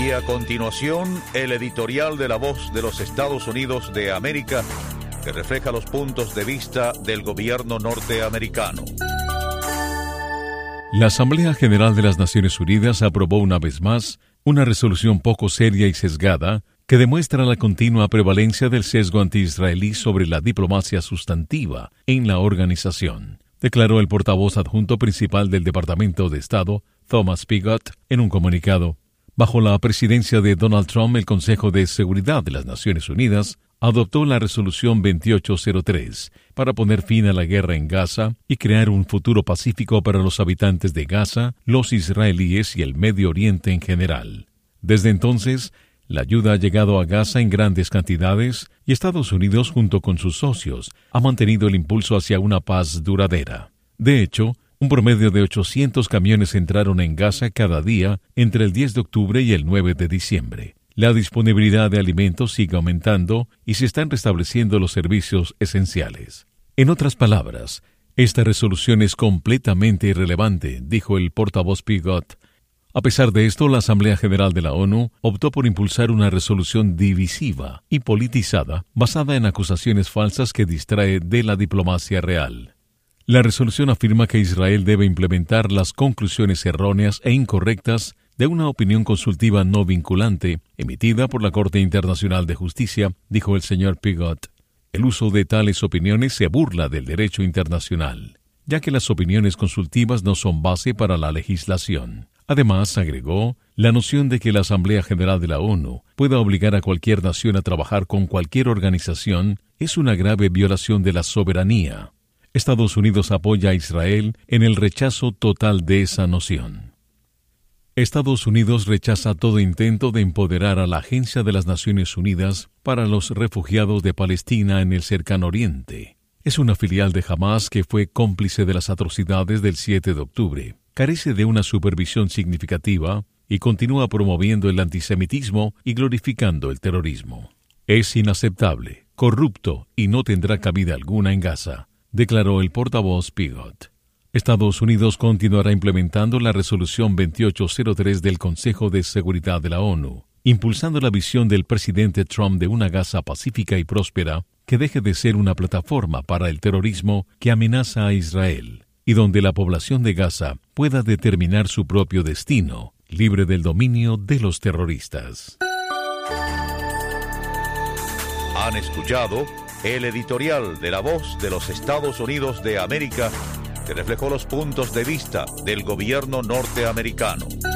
Y a continuación, el editorial de La Voz de los Estados Unidos de América, que refleja los puntos de vista del gobierno norteamericano. La Asamblea General de las Naciones Unidas aprobó una vez más una resolución poco seria y sesgada que demuestra la continua prevalencia del sesgo anti-israelí sobre la diplomacia sustantiva en la organización, declaró el portavoz adjunto principal del Departamento de Estado, Thomas Pigott, en un comunicado. Bajo la presidencia de Donald Trump, el Consejo de Seguridad de las Naciones Unidas adoptó la Resolución 2803 para poner fin a la guerra en Gaza y crear un futuro pacífico para los habitantes de Gaza, los israelíes y el Medio Oriente en general. Desde entonces, la ayuda ha llegado a Gaza en grandes cantidades y Estados Unidos, junto con sus socios, ha mantenido el impulso hacia una paz duradera. De hecho, un promedio de 800 camiones entraron en Gaza cada día entre el 10 de octubre y el 9 de diciembre. La disponibilidad de alimentos sigue aumentando y se están restableciendo los servicios esenciales. En otras palabras, esta resolución es completamente irrelevante, dijo el portavoz Pigott. A pesar de esto, la Asamblea General de la ONU optó por impulsar una resolución divisiva y politizada basada en acusaciones falsas que distrae de la diplomacia real. La resolución afirma que Israel debe implementar las conclusiones erróneas e incorrectas de una opinión consultiva no vinculante emitida por la Corte Internacional de Justicia, dijo el señor Pigott. El uso de tales opiniones se burla del derecho internacional, ya que las opiniones consultivas no son base para la legislación. Además, agregó, la noción de que la Asamblea General de la ONU pueda obligar a cualquier nación a trabajar con cualquier organización es una grave violación de la soberanía. Estados Unidos apoya a Israel en el rechazo total de esa noción. Estados Unidos rechaza todo intento de empoderar a la Agencia de las Naciones Unidas para los Refugiados de Palestina en el Cercano Oriente. Es una filial de Hamás que fue cómplice de las atrocidades del 7 de octubre. Carece de una supervisión significativa y continúa promoviendo el antisemitismo y glorificando el terrorismo. Es inaceptable, corrupto y no tendrá cabida alguna en Gaza, declaró el portavoz Pigott. Estados Unidos continuará implementando la Resolución 2803 del Consejo de Seguridad de la ONU, impulsando la visión del presidente Trump de una Gaza pacífica y próspera que deje de ser una plataforma para el terrorismo que amenaza a Israel, y donde la población de Gaza pueda determinar su propio destino, libre del dominio de los terroristas. Han escuchado el editorial de La Voz de los Estados Unidos de América, que reflejó los puntos de vista del gobierno norteamericano.